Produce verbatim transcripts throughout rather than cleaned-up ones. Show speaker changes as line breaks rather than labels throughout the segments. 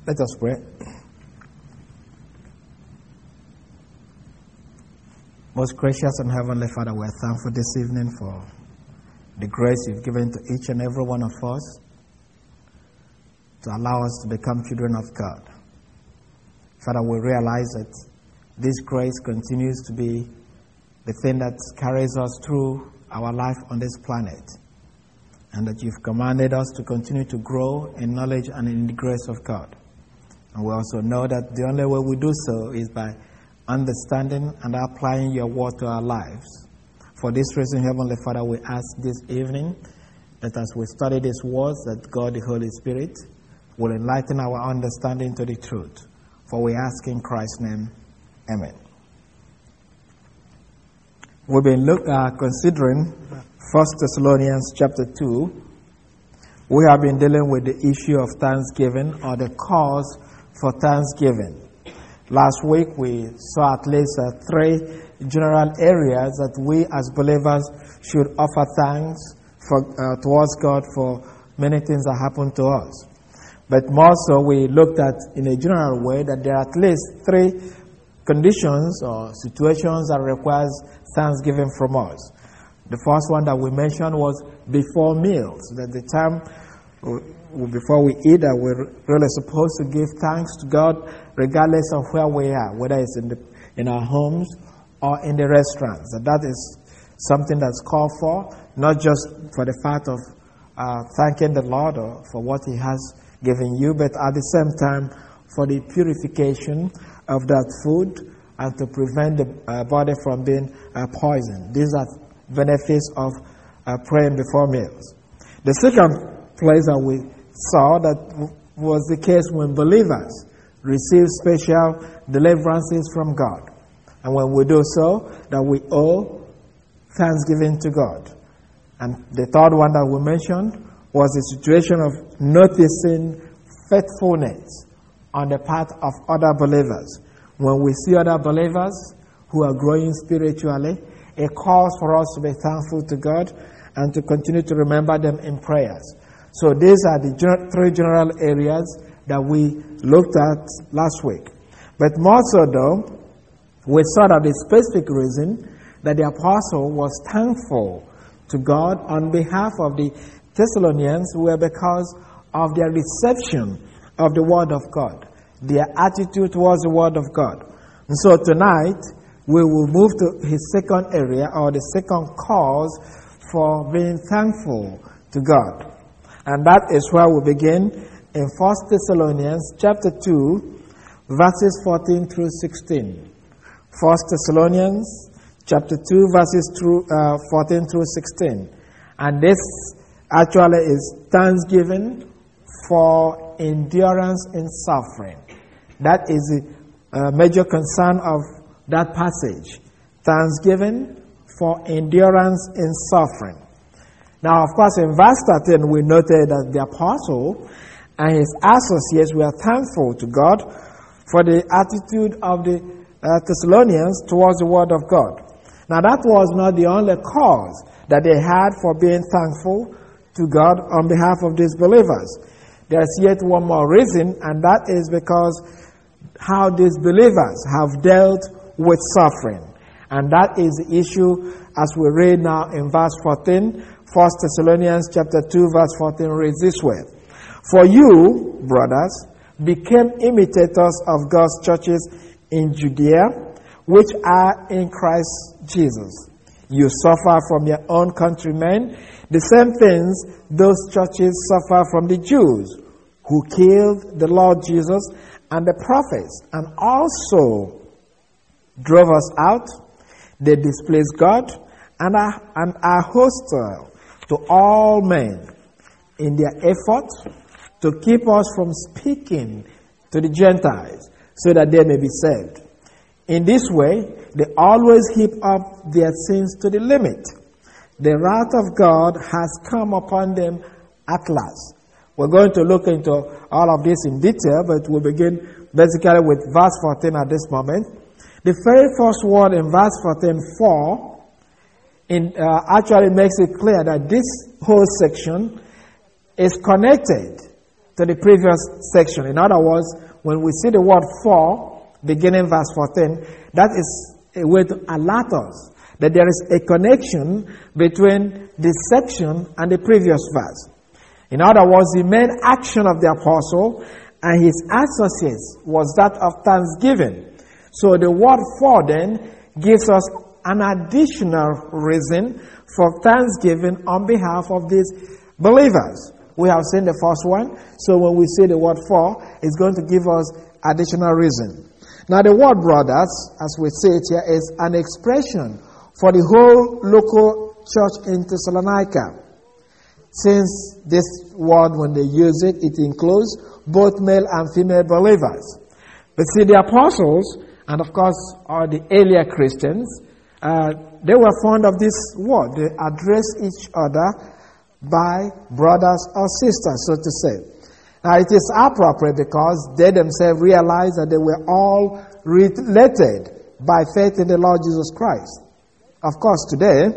Let us pray. Most gracious and heavenly Father, we are thankful this evening for the grace you've given to each and every one of us to allow us to become children of God. Father, we realize that this grace continues to be the thing that carries us through our life on this planet, and that you've commanded us to continue to grow in knowledge and in the grace of God. And we also know that the only way we do so is by understanding and applying your word to our lives. For this reason, Heavenly Father, we ask this evening that as we study these words, that God, the Holy Spirit, will enlighten our understanding to the truth. For we ask in Christ's name, amen. We've been look, uh, considering First Thessalonians chapter two. We have been dealing with the issue of thanksgiving, or the cause for thanksgiving. Last week we saw at least uh, three general areas that we as believers should offer thanks for, uh, towards God for many things that happen to us. But more so, we looked at in a general way that there are at least three conditions or situations that requires thanksgiving from us. The first one that we mentioned was before meals, that the time before we eat that we're really supposed to give thanks to God regardless of where we are, whether it's in the in our homes or in the restaurants. That that is something that's called for, not just for the fact of uh, thanking the Lord or for what He has given you, but at the same time for the purification of that food and to prevent the uh, body from being uh, poisoned. These are benefits of uh, praying before meals. The second place that we saw that w- was the case when believers receive special deliverances from God. And when we do so, that we owe thanksgiving to God. And the third one that we mentioned was the situation of noticing faithfulness on the part of other believers. When we see other believers who are growing spiritually, it calls for us to be thankful to God and to continue to remember them in prayers. So these are the three general areas that we looked at last week. But more so though, we saw that the specific reason that the apostle was thankful to God on behalf of the Thessalonians were because of their reception of the Word of God, their attitude towards the Word of God. And so tonight, we will move to his second area, or the second cause for being thankful to God. And that is where we begin in First Thessalonians chapter two, verses fourteen through sixteen. First Thessalonians chapter two, verses through, uh, fourteen through sixteen. And this actually is thanksgiving for endurance in suffering. That is the uh, major concern of that passage. Thanksgiving for endurance in suffering. Now, of course, in verse thirteen, we noted that the apostle and his associates were thankful to God for the attitude of the uh, Thessalonians towards the Word of God. Now, that was not the only cause that they had for being thankful to God on behalf of these believers. There's yet one more reason, and that is because how these believers have dealt with suffering. And that is the issue as we read now in verse fourteen. First Thessalonians chapter two, verse fourteen reads this way. For you, brothers, became imitators of God's churches in Judea, which are in Christ Jesus. You suffer from your own countrymen the same things those churches suffer from the Jews, who killed the Lord Jesus and the prophets, and also drove us out. They displeased God and are, and are hostile to all men in their effort to keep us from speaking to the Gentiles so that they may be saved. In this way, they always heap up their sins to the limit. The wrath of God has come upon them at last. We're going to look into all of this in detail, but we'll begin basically with verse fourteen at this moment. The very first word in verse fourteen, for, in, uh, actually makes it clear that this whole section is connected to the previous section. In other words, when we see the word for, beginning verse fourteen, that is a way to alert us that there is a connection between this section and the previous verse. In other words, the main action of the apostle and his associates was that of thanksgiving. So the word for then gives us an additional reason for thanksgiving on behalf of these believers. We have seen the first one, so when we say the word for, it's going to give us additional reason. Now the word brothers, as we say it here, is an expression for the whole local church in Thessalonica. Since this word, when they use it, it includes both male and female believers. But see, the apostles, and of course, all the earlier Christians, uh, they were fond of this word. They address each other by brothers or sisters, so to say. Now, it is appropriate because they themselves realized that they were all related by faith in the Lord Jesus Christ. Of course, today,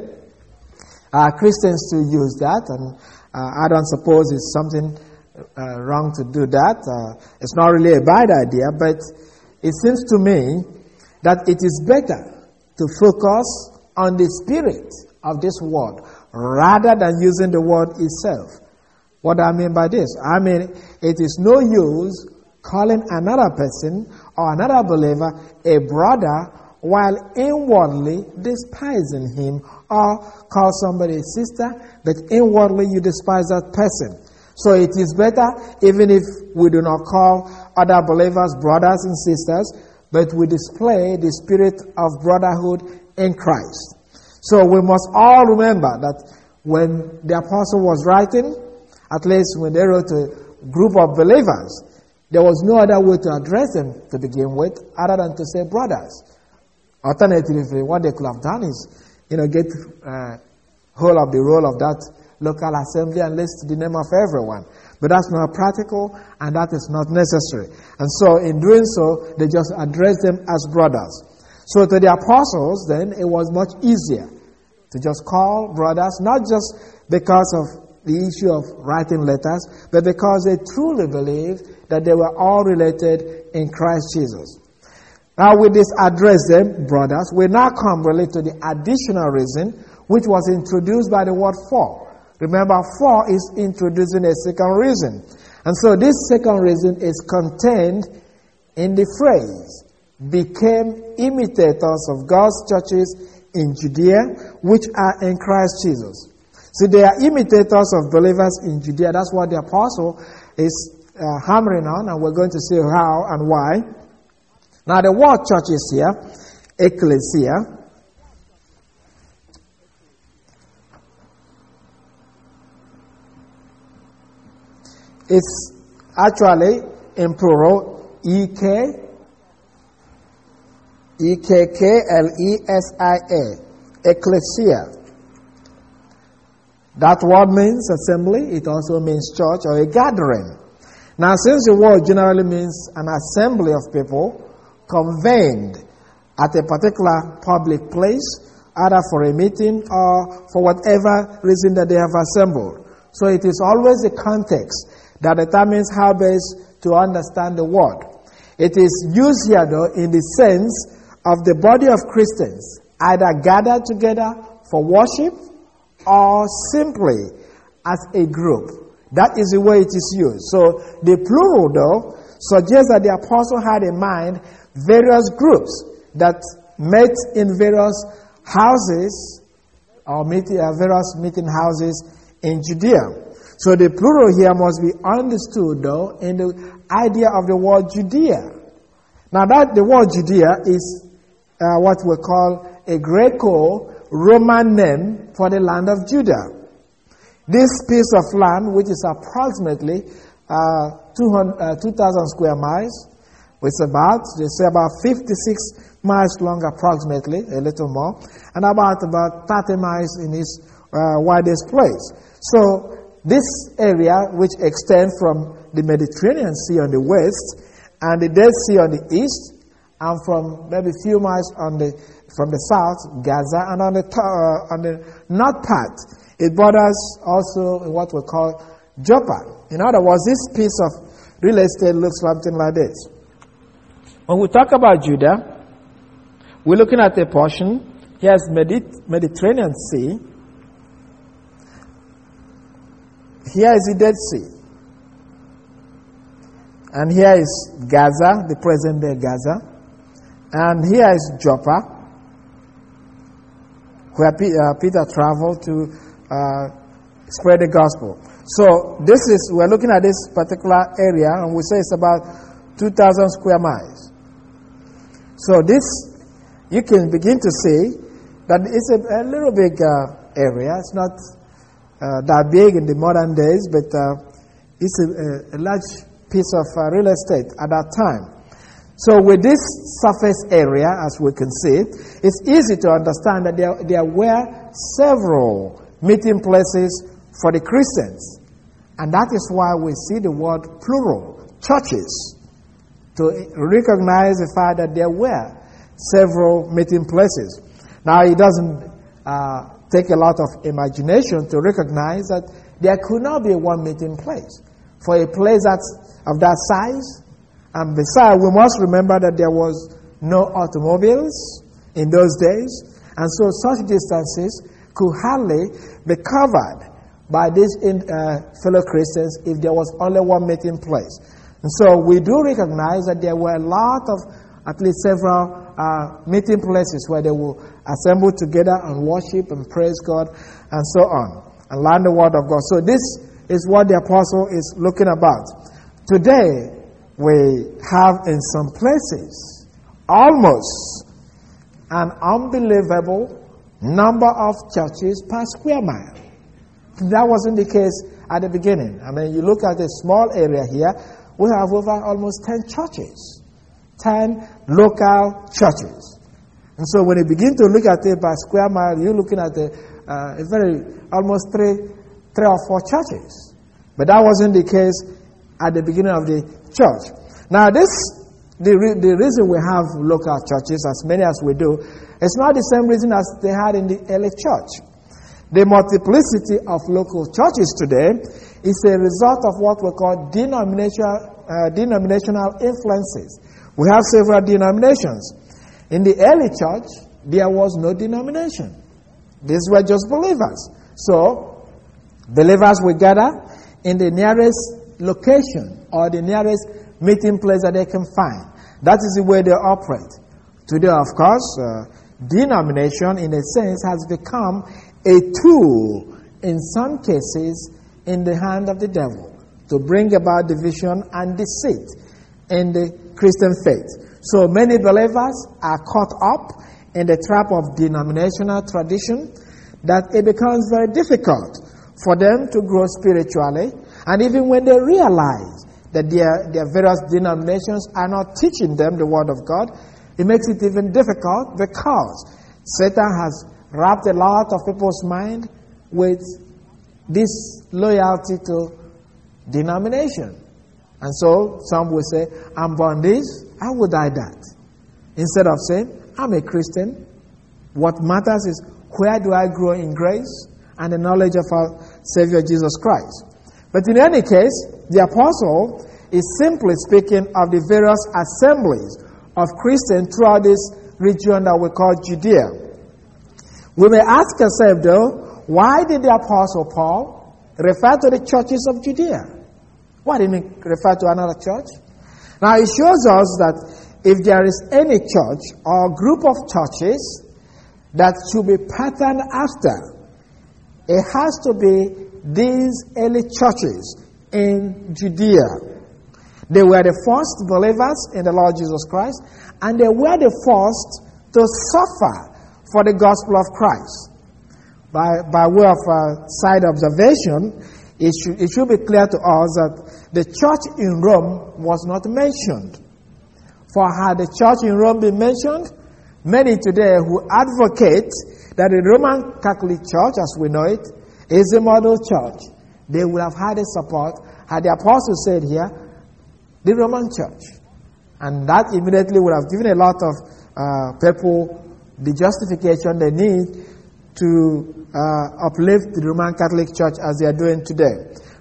uh, Christians still use that, and uh, I don't suppose it's something uh, wrong to do that. Uh, it's not really a bad idea, but it seems to me that it is better to focus on the spirit of this word rather than using the word itself. What do I mean by this? I mean, it is no use calling another person or another believer a brother while inwardly despising him, or call somebody a sister, but inwardly you despise that person. So it is better, even if we do not call other believers brothers and sisters, but we display the spirit of brotherhood in Christ. So we must all remember that when the apostle was writing, at least when they wrote to a group of believers, there was no other way to address them to begin with other than to say brothers. Alternatively, what they could have done is, you know, get uh, hold of the role of that local assembly and list the name of everyone. But that's not practical, and that is not necessary. And so, in doing so, they just address them as brothers. So, to the apostles, then, it was much easier to just call brothers, not just because of the issue of writing letters, but because they truly believed that they were all related in Christ Jesus. Now, with this address them, brothers, we now come really to the additional reason which was introduced by the word for. Remember, for is introducing a second reason. And so this second reason is contained in the phrase, became imitators of God's churches in Judea, which are in Christ Jesus. So they are imitators of believers in Judea. That's what the apostle is uh, hammering on, and we're going to see how and why. Now the word church is here, ecclesia. It's actually in plural, E K, E K K L E S I A, ecclesia. That word means assembly. It also means church or a gathering. Now, since the word generally means an assembly of people convened at a particular public place, either for a meeting or for whatever reason that they have assembled. So it is always the context that determines how best to understand the word. It is used here, though, in the sense of the body of Christians, either gathered together for worship or simply as a group. That is the way it is used. So the plural, though, suggests that the apostle had in mind various groups that met in various houses or meet, uh, various meeting houses in Judea. So the plural here must be understood, though, in the idea of the word Judea. Now that the word Judea is uh, what we call a Greco-Roman name for the land of Judah. This piece of land, which is approximately uh, two thousand square miles, it's about, they say about fifty-six miles long approximately, a little more, and about about thirty miles in its uh, widest place. So this area, which extends from the Mediterranean Sea on the west and the Dead Sea on the east, and from maybe a few miles on the from the south, Gaza, and on the uh, on the north part, it borders also what we call Joppa. In other words, this piece of real estate looks something like this. When we talk about Judah, we're looking at a portion. Here's Medit- Mediterranean Sea. Here is the Dead Sea. And here is Gaza, the present-day Gaza. And here is Joppa, where P- uh, Peter traveled to uh, spread the gospel. So this is, we're looking at this particular area, and we say it's about two thousand square miles. So this, you can begin to see that it's a, a little big uh, area. It's not uh, that big in the modern days, but uh, it's a, a, a large piece of uh, real estate at that time. So with this surface area, as we can see, it's easy to understand that there, there were several meeting places for the Christians. And that is why we see the word plural, churches, to recognize the fact that there were several meeting places. Now, it doesn't uh, take a lot of imagination to recognize that there could not be one meeting place. For a place that's of that size, and besides, we must remember that there was no automobiles in those days, and so such distances could hardly be covered by these in, uh, fellow Christians if there was only one meeting place. And so we do recognize that there were a lot of, at least several uh, meeting places where they will assemble together and worship and praise God and so on, and learn the word of God. So this is what the apostle is looking about. Today, we have in some places almost an unbelievable number of churches per square mile. That wasn't the case at the beginning. I mean, you look at a small area here, we have over almost ten churches, ten local churches. And so when you begin to look at it by square mile, you're looking at a, uh, a very, almost three, three or four churches. But that wasn't the case at the beginning of the church. Now, this, the, re- the reason we have local churches, as many as we do, it's not the same reason as they had in the early church. The multiplicity of local churches today is a result of what we call denominational, uh, denominational influences. We have several denominations. In the early church, there was no denomination. These were just believers. So, believers will gather in the nearest location or the nearest meeting place that they can find. That is the way they operate. Today, of course, uh, denomination, in a sense, has become a tool, in some cases, in the hand of the devil to bring about division and deceit in the Christian faith. So many believers are caught up in the trap of denominational tradition that it becomes very difficult for them to grow spiritually. And even when they realize that their, their various denominations are not teaching them the Word of God, it makes it even difficult because Satan has wrapped a lot of people's mind with this loyalty to denomination. And so some will say, I'm born this, how would I that? Instead of saying, I'm a Christian, what matters is where do I grow in grace and the knowledge of our Savior Jesus Christ. But in any case, the apostle is simply speaking of the various assemblies of Christians throughout this region that we call Judea. We may ask ourselves, though, why did the apostle Paul refer to the churches of Judea? Why didn't he refer to another church? Now, it shows us that if there is any church or group of churches that should be patterned after, it has to be these early churches in Judea. They were the first believers in the Lord Jesus Christ, and they were the first to suffer for the gospel of Christ. By, by way of uh, side observation, it should, it should be clear to us that the church in Rome was not mentioned. For had the church in Rome been mentioned, many today who advocate that the Roman Catholic Church, as we know it, is a model church, they would have had a support had the apostle said here, the Roman Church. And that immediately would have given a lot of uh, people the justification they need to uh, uplift the Roman Catholic Church as they are doing today.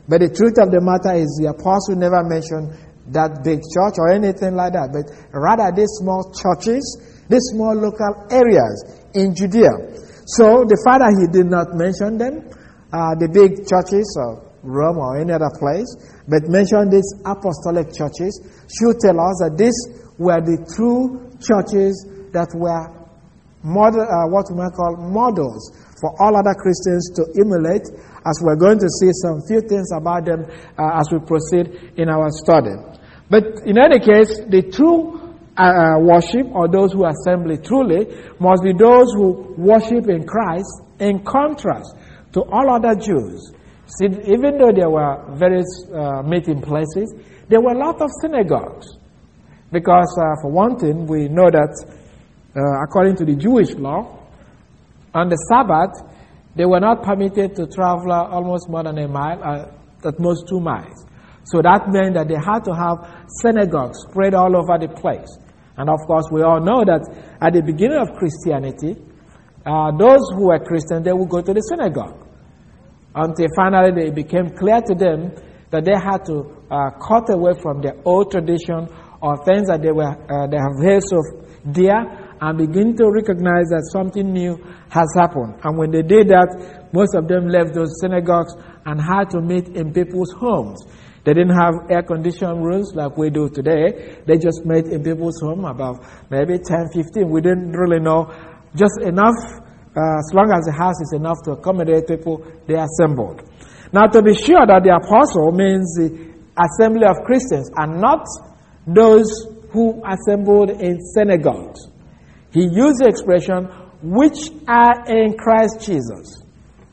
But the truth of the matter is the apostle never mentioned that big church or anything like that, but rather these small churches, these small local areas in Judea. So the fact that he did not mention them, uh, the big churches of Rome or any other place, but mentioned these apostolic churches, should tell us that these were the true churches that were model, uh, what we might call models for all other Christians to emulate, as we're going to see some few things about them uh, as we proceed in our study. But in any case, the true uh, worship, or those who assemble truly, must be those who worship in Christ in contrast to all other Jews. See, even though there were various uh, meeting places, there were a lot of synagogues. Because, uh, for one thing, we know that uh, according to the Jewish law, on the Sabbath, they were not permitted to travel almost more than a mile, uh, at most two miles. So that meant that they had to have synagogues spread all over the place. And of course, we all know that at the beginning of Christianity, uh, those who were Christians, they would go to the synagogue. Until finally it became clear to them that they had to uh, cut away from their old tradition or things that they were uh, they have held so dear, and begin to recognize that something new has happened. And when they did that, most of them left those synagogues and had to meet in people's homes. They didn't have air-conditioned rooms like we do today. They just met in people's home, about maybe ten, fifteen. We didn't really know. Just enough, uh, as long as the house is enough to accommodate people, they assembled. Now, to be sure that the apostle means the assembly of Christians and not those who assembled in synagogues. He used the expression, which are in Christ Jesus.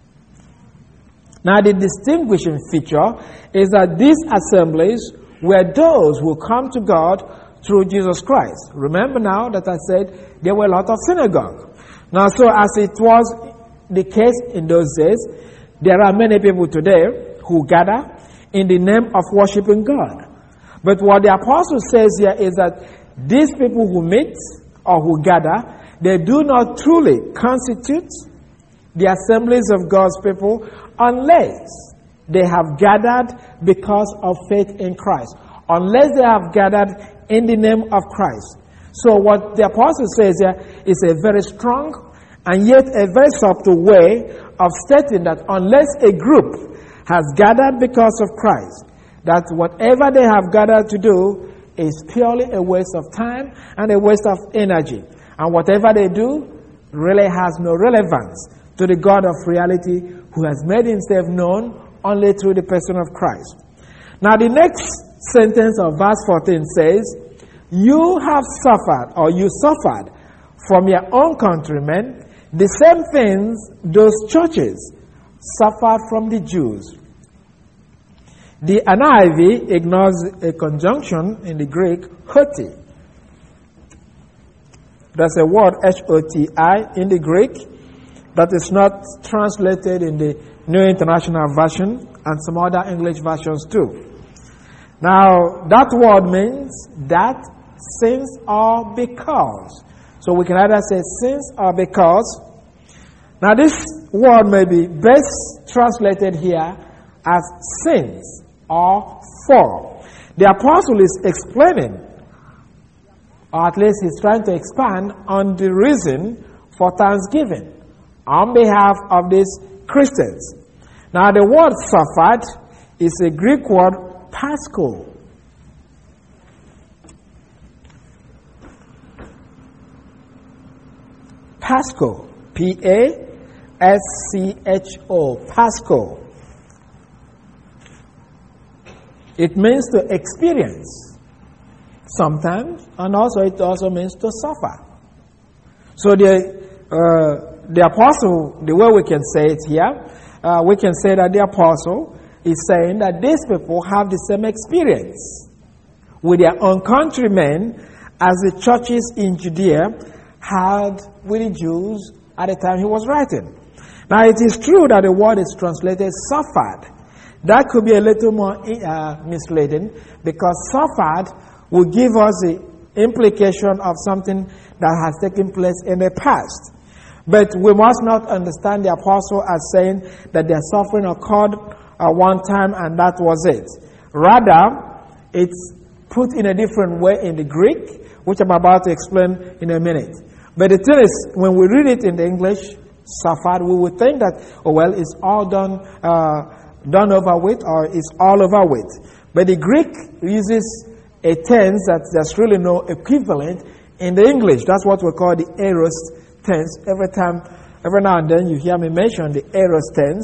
Now, the distinguishing feature is that these assemblies were those who come to God through Jesus Christ. Remember now that I said there were a lot of synagogues. Now, so as it was the case in those days, there are many people today who gather in the name of worshiping God. But what the apostle says here is that these people who meet or who gather, they do not truly constitute the assemblies of God's people unless they have gathered because of faith in Christ, unless they have gathered in the name of Christ. So what the apostle says here is a very strong and yet a very subtle way of stating that unless a group has gathered because of Christ, that whatever they have gathered to do is purely a waste of time and a waste of energy. And whatever they do really has no relevance to the God of reality who has made himself known only through the person of Christ. Now the next sentence of verse fourteen says, you have suffered, or you suffered from your own countrymen the same things those churches suffered from the Jews. The N I V ignores a conjunction in the Greek, hoti. There's a word, H O T I, in the Greek that is not translated in the New International Version and some other English versions too. Now, that word means that, since, or because. So we can either say since or because. Now, this word may be best translated here as since or for. The apostle is explaining, or at least he's trying to expand on the reason for thanksgiving on behalf of these Christians. Now, the word suffered is a Greek word, paschal. Paschal. P A S C H O. Paschal. It means to experience sometimes, and also it also means to suffer. So the uh, the apostle, the way we can say it here, uh, we can say that the apostle is saying that these people have the same experience with their own countrymen as the churches in Judea had with the Jews at the time he was writing. Now, it is true that the word is translated suffered. That could be a little more uh, misleading, because suffered will give us the implication of something that has taken place in the past. But we must not understand the apostle as saying that their suffering occurred uh, one time and that was it. Rather, it's put in a different way in the Greek, which I'm about to explain in a minute. But the thing is, when we read it in the English, suffered, we would think that, oh well, it's all done uh, done over with, or it's all over with. But the Greek uses a tense that there's really no equivalent in the English. That's what we call the aorist tense. Every time, every now and then you hear me mention the aorist tense.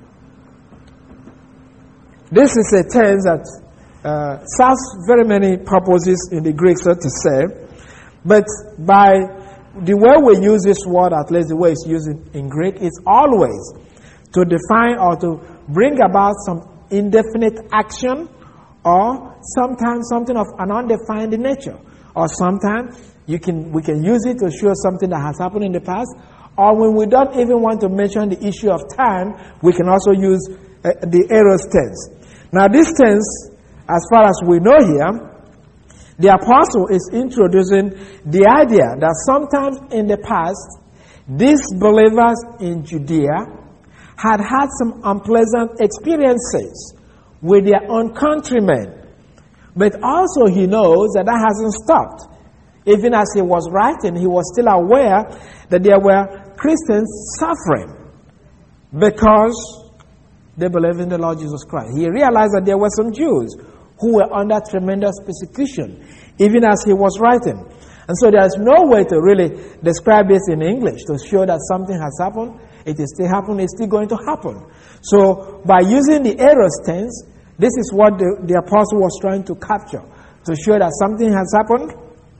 This is a tense that uh, serves very many purposes in the Greek, so to say. But by the way we use this word, at least the way it's used in, in Greek, is always to define or to bring about some indefinite action, or sometimes something of an undefined nature, or sometimes you can we can use it to show something that has happened in the past, or when we don't even want to mention the issue of time, we can also use uh, the aorist tense. Now this tense, as far as we know here, the apostle is introducing the idea that sometimes in the past, these believers in Judea had had some unpleasant experiences with their own countrymen. But also he knows that that hasn't stopped. Even as he was writing, he was still aware that there were Christians suffering because they believe in the Lord Jesus Christ. He realized that there were some Jews who were under tremendous persecution, even as he was writing. And so there's no way to really describe this in English to show that something has happened. It is still happening, it's still going to happen. So by using the aorist tense, this is what the, the apostle was trying to capture, to show that something has happened,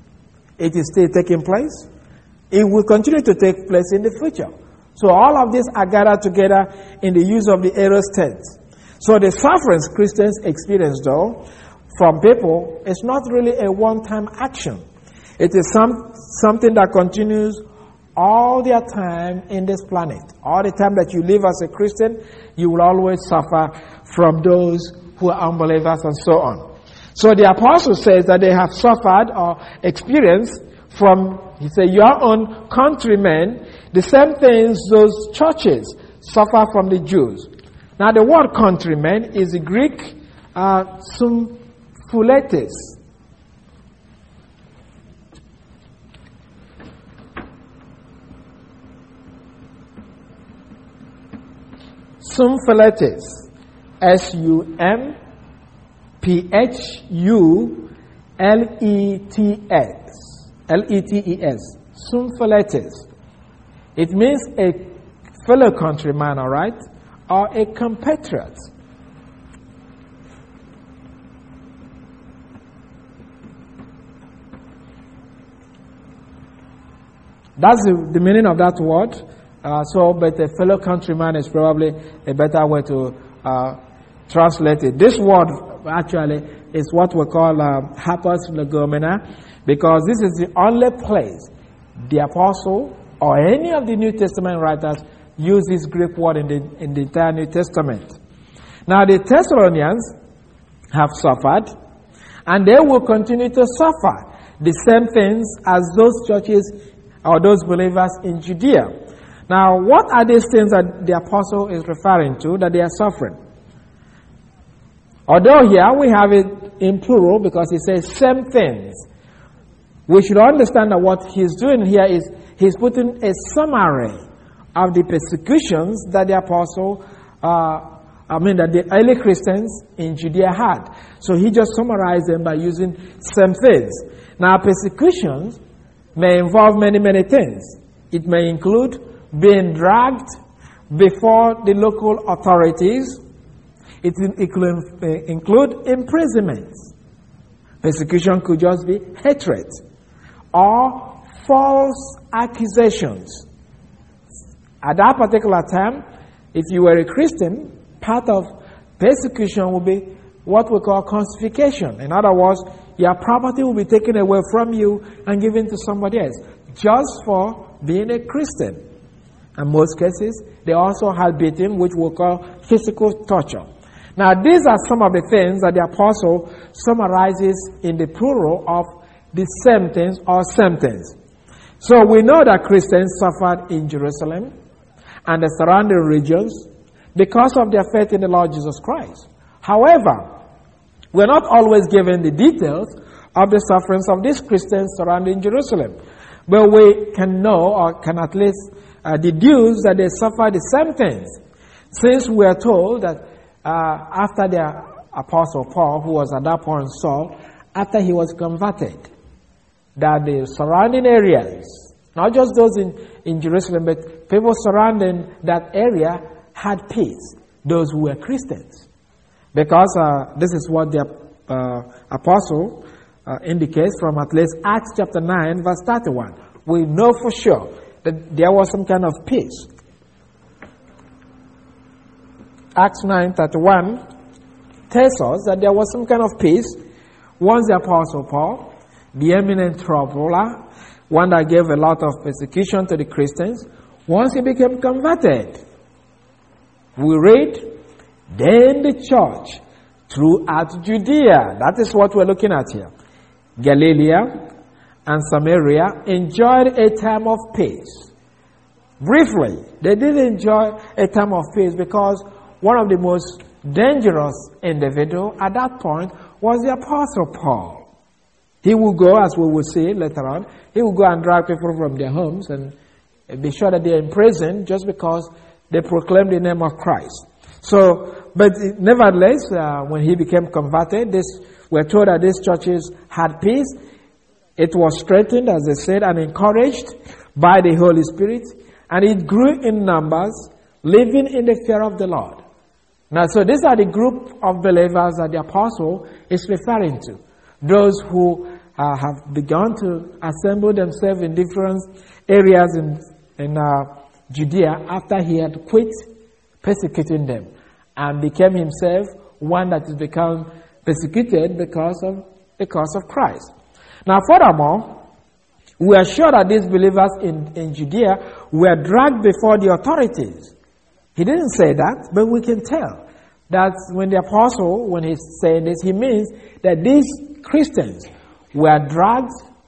it is still taking place, it will continue to take place in the future. So all of these are gathered together in the use of the aorist tense. So the sufferings Christians experience, though, from people, is not really a one-time action. It is some something that continues all their time in this planet. All the time that you live as a Christian, you will always suffer from those who are unbelievers and so on. So the apostle says that they have suffered or experienced from, he said, your own countrymen, the same things those churches suffer from the Jews. Now the word countrymen is the Greek uh, symphiletes. Symphiletes. S U M P H U L E T S. L E T E S. Symphiletes. It means a fellow countryman, all right? Or a compatriot. That's the, the meaning of that word. Uh, so, but a fellow countryman is probably a better way to uh, translate it. This word actually is what we call um, hapas legomena, because this is the only place the apostle or any of the New Testament writers use this Greek word in the, in the entire New Testament. Now the Thessalonians have suffered, and they will continue to suffer the same things as those churches or those believers in Judea. Now, what are these things that the apostle is referring to that they are suffering? Although here we have it in plural because he says same things, we should understand that what he's doing here is he's putting a summary of the persecutions that the apostle, uh, I mean that the early Christians in Judea had. So he just summarized them by using same things. Now persecutions may involve many, many things. It may include being dragged before the local authorities. It, it could include imprisonment. Persecution could just be hatred or false accusations. At that particular time, if you were a Christian, part of persecution would be what we call confiscation. In other words, your property will be taken away from you and given to somebody else just for being a Christian. In most cases, they also had beating, which we call physical torture. Now, these are some of the things that the apostle summarizes in the plural of the same things or same things. So we know that Christians suffered in Jerusalem and the surrounding regions because of their faith in the Lord Jesus Christ. However, we're not always given the details of the sufferings of these Christians surrounding Jerusalem. But we can know, or can at least uh, deduce, that they suffer the same things. Since we are told that uh, after the Apostle Paul, who was at that point Saul, after he was converted, that the surrounding areas, not just those in, in Jerusalem, but people surrounding that area had peace, those who were Christians. Because uh, this is what the uh, Apostle uh, indicates from at least Acts chapter nine, verse thirty-one. We know for sure that there was some kind of peace. Acts nine thirty-one tells us that there was some kind of peace once the Apostle Paul, the eminent troubler, one that gave a lot of persecution to the Christians, once he became converted. We read, then the church throughout Judea, that is what we're looking at here, Galilee and Samaria, enjoyed a time of peace. Briefly, they did enjoy a time of peace because one of the most dangerous individuals at that point was the Apostle Paul. He would go, as we will see later on, he would go and drag people from their homes and be sure that they're in prison just because they proclaim the name of Christ. So, but nevertheless, uh, when he became converted, this, we're told that these churches had peace. It was strengthened, as they said, and encouraged by the Holy Spirit, and it grew in numbers, living in the fear of the Lord. Now, so these are the group of believers that the apostle is referring to. Those who uh, have begun to assemble themselves in different areas in, in uh, Judea after he had quit persecuting them and became himself one that has become persecuted because of, because of Christ. Now, furthermore, we are sure that these believers in, in Judea were dragged before the authorities. He didn't say that, but we can tell that when the apostle, when he's saying this, he means that these Christians were dragged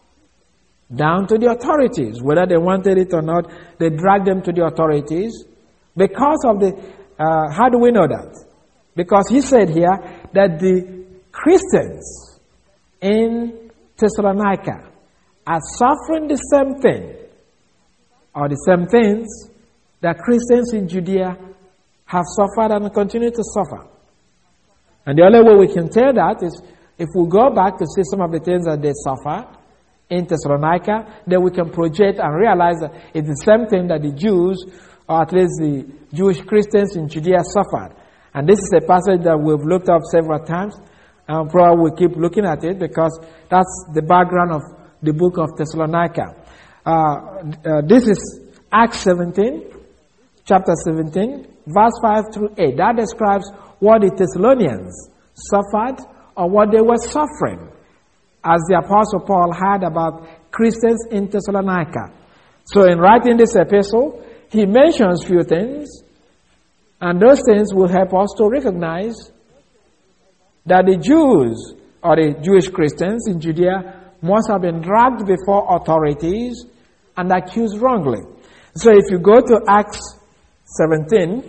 down to the authorities. Whether they wanted it or not, they dragged them to the authorities because of the, uh, how do we know that? Because he said here that the Christians in Thessalonica are suffering the same thing, or the same things that Christians in Judea have suffered and continue to suffer. And the only way we can tell that is if we go back to see some of the things that they suffered in Thessalonica, then we can project and realize that it's the same thing that the Jews, or at least the Jewish Christians in Judea, suffered. And this is a passage that we've looked up several times, and probably we'll keep looking at it because that's the background of the book of Thessalonica. Uh, uh, this is Acts seventeen, chapter seventeen, verse five through eight. That describes what the Thessalonians suffered or what they were suffering, as the Apostle Paul had about Christians in Thessalonica. So in writing this epistle, he mentions few things, and those things will help us to recognize that the Jews, or the Jewish Christians in Judea, must have been dragged before authorities and accused wrongly. So if you go to Acts seventeen,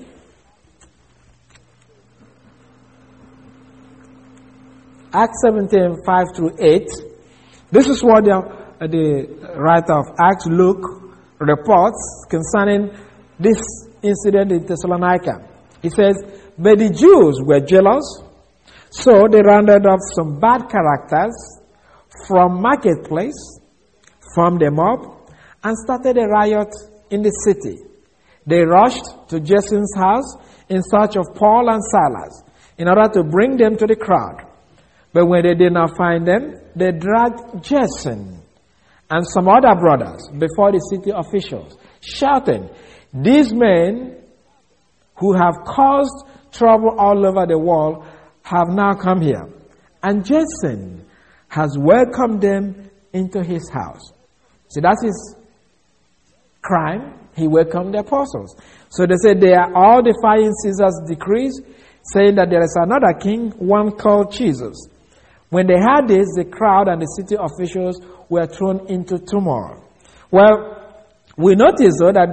Acts seventeen, five through eight, this is what the, the writer of Acts, Luke, reports concerning this incident in Thessalonica. He says, but the Jews were jealous, so they rounded up some bad characters from marketplace, formed them up, and started a riot in the city. They rushed to Jason's house in search of Paul and Silas in order to bring them to the crowd. But when they did not find them, they dragged Jason and some other brothers before the city officials, shouting, these men who have caused trouble all over the world have now come here, and Jason has welcomed them into his house. See, that's his crime. He welcomed the apostles. So they said they are all defying Caesar's decrees, saying that there is another king, one called Jesus. When they heard this, the crowd and the city officials were thrown into turmoil. Well, we notice though that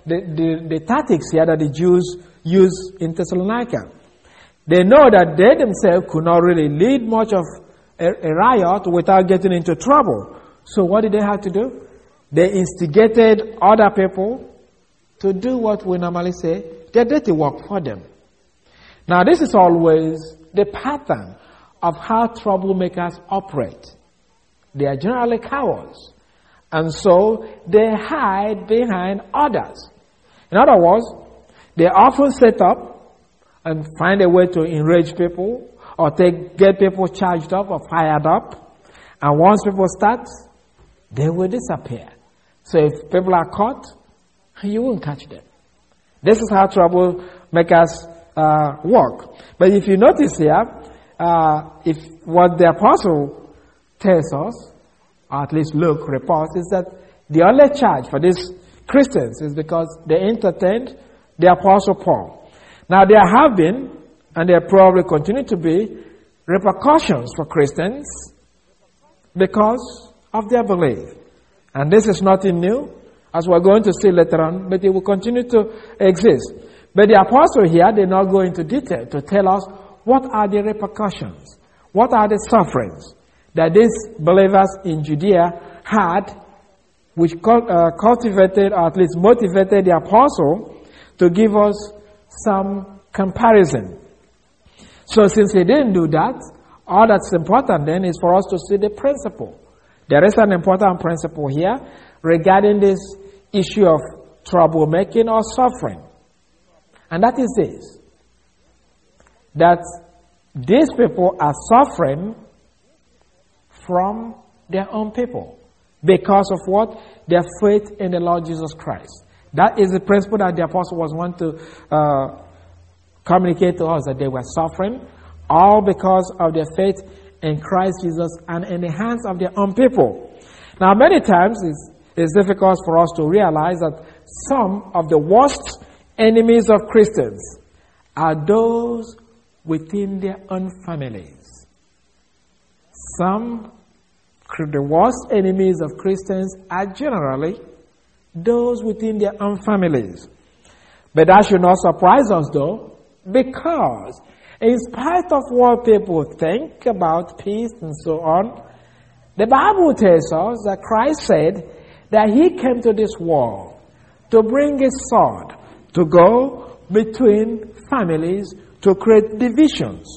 the, the, the tactics here that the Jews used in Thessalonica. They know that they themselves could not really lead much of a, a riot without getting into trouble. So what did they have to do? They instigated other people to do what we normally say, their dirty work for them. Now this is always the pattern of how troublemakers operate. They are generally cowards. And so they hide behind others. In other words, they often set up and find a way to enrage people or take, get people charged up or fired up. And once people start, they will disappear. So if people are caught, you won't catch them. This is how troublemakers uh, work. But if you notice here, uh, if what the apostle tells us, or at least Luke reports, is that the only charge for these Christians is because they entertained the apostle Paul. Now there have been, and there probably continue to be, repercussions for Christians because of their belief. And this is nothing new, as we're going to see later on, but it will continue to exist. But the apostle here did not go into detail to tell us what are the repercussions, what are the sufferings that these believers in Judea had, which uh, cultivated, or at least motivated the apostle to give us some comparison. So since he didn't do that, all that's important then is for us to see the principle. There is an important principle here regarding this issue of troublemaking or suffering. And that is this, that these people are suffering from their own people because of what? Their faith in the Lord Jesus Christ. That is the principle that the apostle was wanting to uh, communicate to us, that they were suffering all because of their faith in Christ Jesus and in the hands of their own people. Now many times it's, it's difficult for us to realize that some of the worst enemies of Christians are those within their own families. Some, the worst enemies of Christians are generally those within their own families. But that should not surprise us though, because in spite of what people think about peace and so on, the Bible tells us that Christ said that He came to this world to bring His sword, to go between families, to create divisions,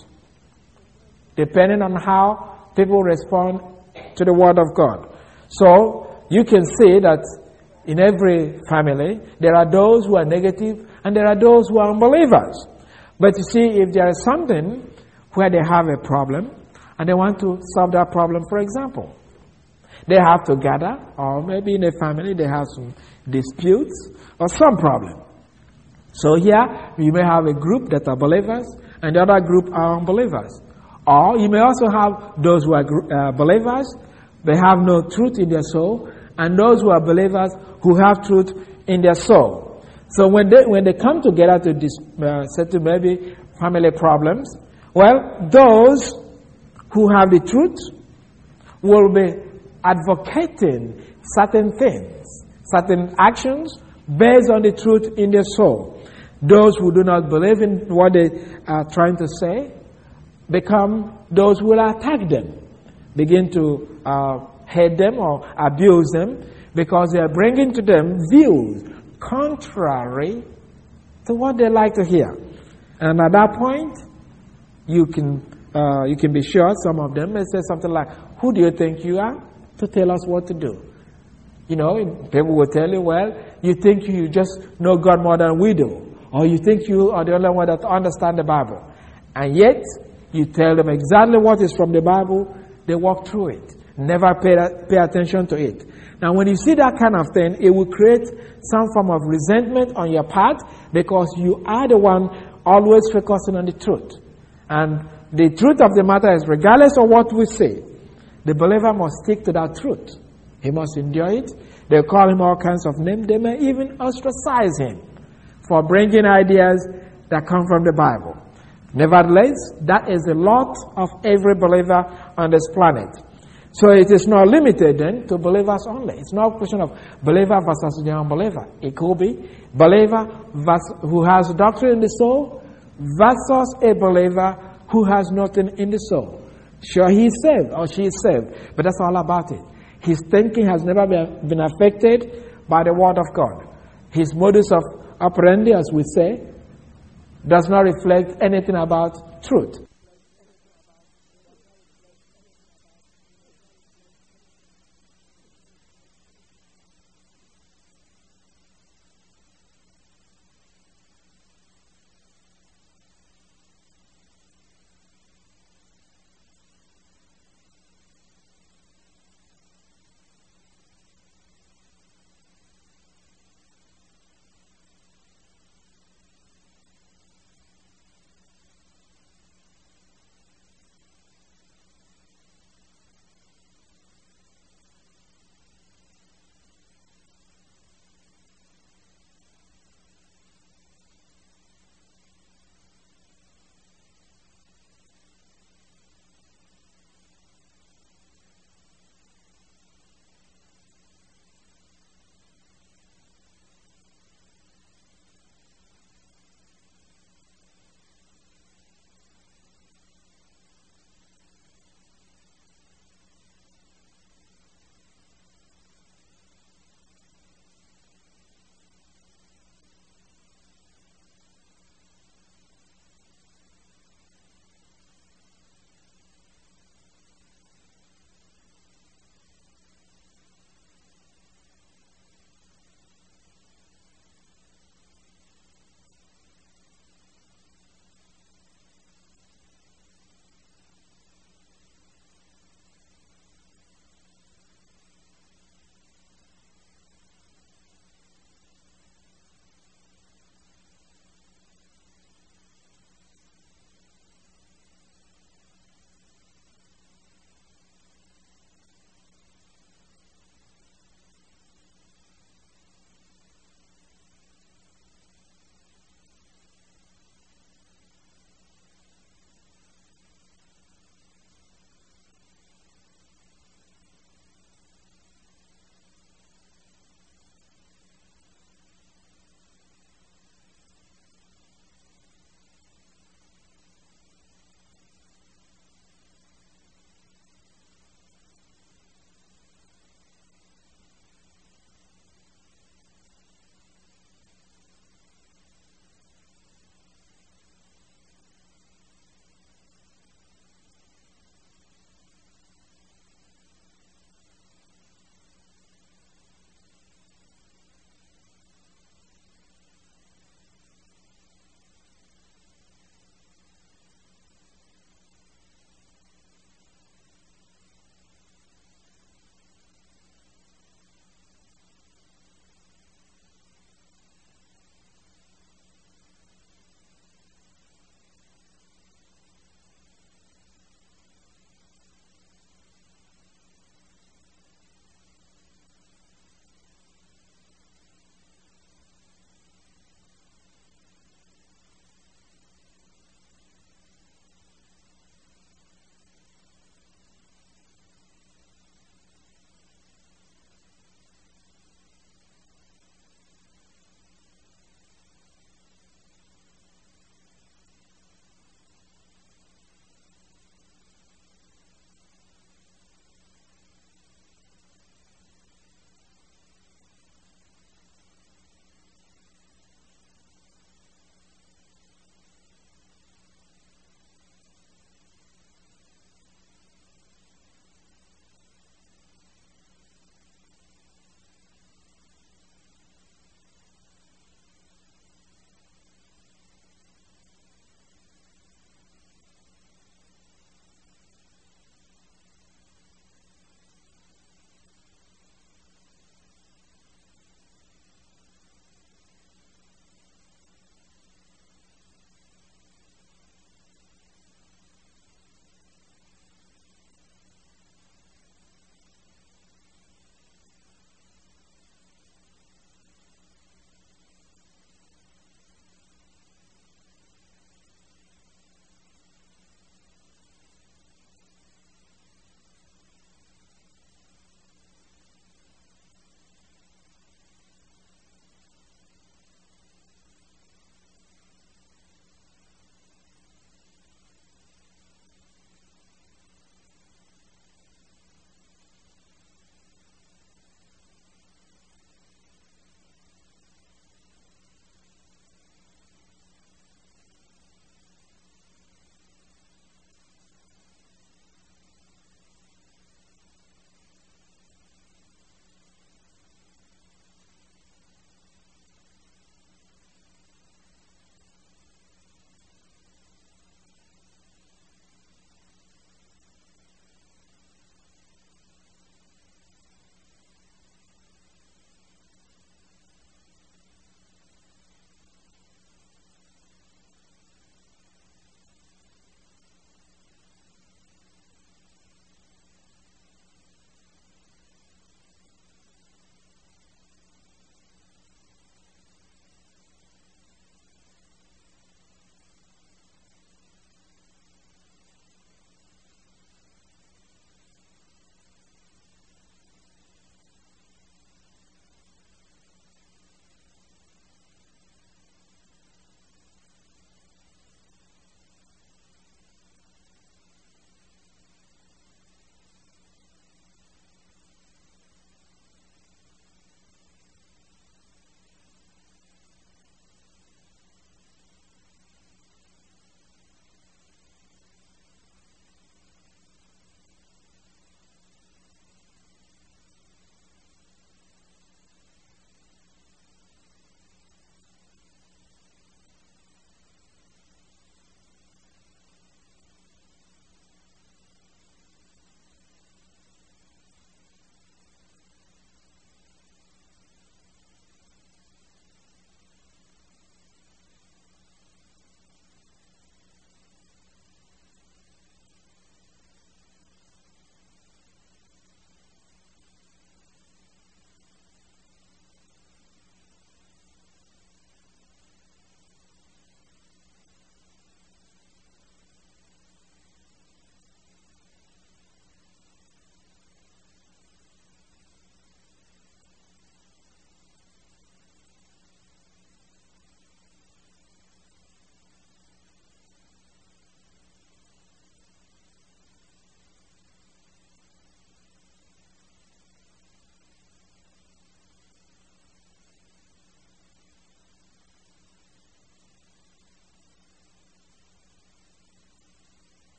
depending on how people respond to the Word of God. So you can see that in every family, there are those who are negative and there are those who are unbelievers. But you see, if there is something where they have a problem and they want to solve that problem, for example, they have to gather, or maybe in a family they have some disputes or some problem. So here, you may have a group that are believers and the other group are unbelievers. Or you may also have those who are uh, believers, they have no truth in their soul, and those who are believers who have truth in their soul. So when they when they come together to dis, uh, settle maybe family problems, well, those who have the truth will be advocating certain things, certain actions based on the truth in their soul. Those who do not believe in what they are trying to say become those who will attack them, begin to uh, hate them or abuse them because they are bringing to them views contrary to what they like to hear. And at that point, you can uh, you can be sure some of them may say something like, "Who do you think you are to tell us what to do?" You know, people will tell you, "Well, you think you just know God more than we do, or you think you are the only one that understand the Bible," and yet you tell them exactly what is from the Bible. They walk through it, never pay pay attention to it. Now, when you see that kind of thing, it will create some form of resentment on your part because you are the one always focusing on the truth. And the truth of the matter is, regardless of what we say, the believer must stick to that truth. He must endure it. They call him all kinds of names. They may even ostracize him for bringing ideas that come from the Bible. Nevertheless, that is the lot of every believer on this planet. So it is not limited then to believers only. It's not a question of believer versus the unbeliever. It could be believer who has doctrine in the soul versus a believer who has nothing in the soul. Sure, he is saved or she is saved, but that's all about it. His thinking has never been, been affected by the Word of God. His modus of operandi, as we say, does not reflect anything about truth.